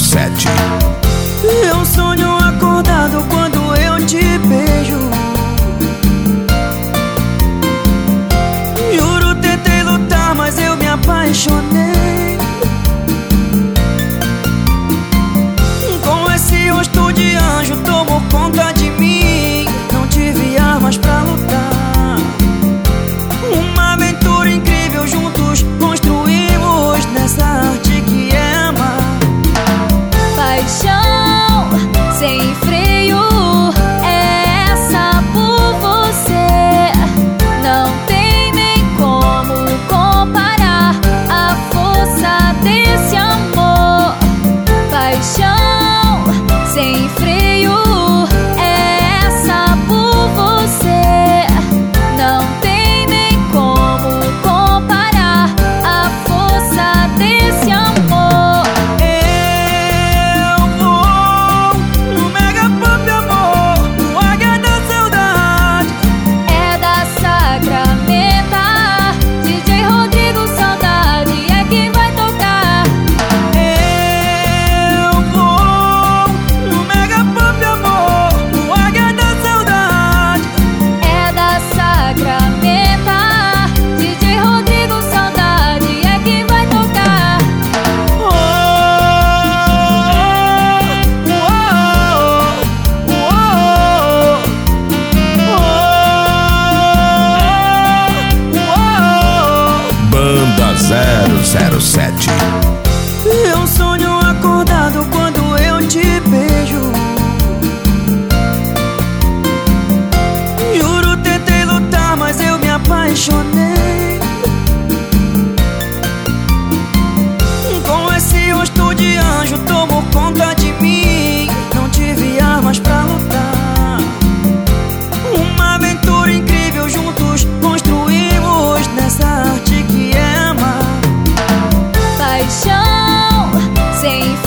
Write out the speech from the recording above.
0007. Eu sonho acordado quando eu te beijo. Juro, tentei lutar, mas eu me apaixonei. Com esse rosto de anjo tomou conta de mim. Não tive armas pra lutar. Uma aventura incrível juntos construímos nessa arte que é amar. Paixão sem freio, é essa por você. Não tem nem como comparar a força desse amor. Paixão sem freio, é essa por você. Não tem nem como comparar a força desse amor. Eu vou no Mega Pop, amor, o Águia da Saudade. É da Sacramento, DJ Rodrigo Saudade é quem vai tocar. Eu vou no Mega Pop, amor, o Águia da Saudade. É da Sacramento, DJ Rodrigo Saudade é quem vai tocar. Banda 007. Eu sonho acordado quando eu te beijo. Juro, tentei lutar, mas eu me apaixonei. Com esse rosto de anjo tomou conta de mim. Não tive armas pra lutar. Uma aventura incrível juntos construímos nessa arte que é amar. Paixão sem